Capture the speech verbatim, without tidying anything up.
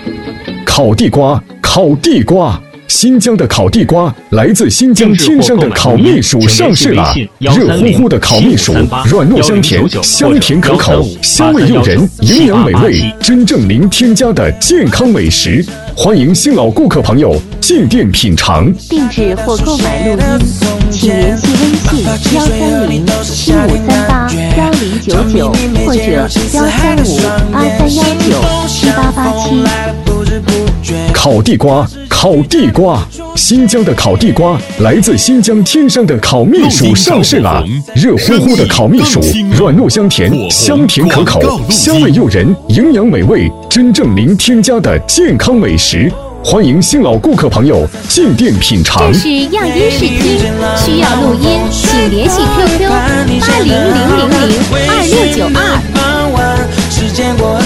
烤地瓜，烤地瓜。新疆的烤地瓜来自新疆天山的烤蜜薯上市了，热乎乎的烤蜜薯，软糯香甜，香甜可口，香味诱人，营养美味，真正零添加的健康美食。欢迎新老顾客朋友进店品尝。 定制或购买录音，请联系微信幺三零七五三八幺零九九或者幺三五二三幺九七八八七。 烤地瓜，烤地瓜，新疆的烤地瓜来自新疆天山的烤蜜薯上市了，热乎乎的烤蜜薯，软糯香甜，香甜可口，香味诱人，营养美味，真正零添加的健康美食。欢迎新老顾客朋友进店品尝。 这是样音视听，需要录音，请联系 Q Q 八零零零零二六九二。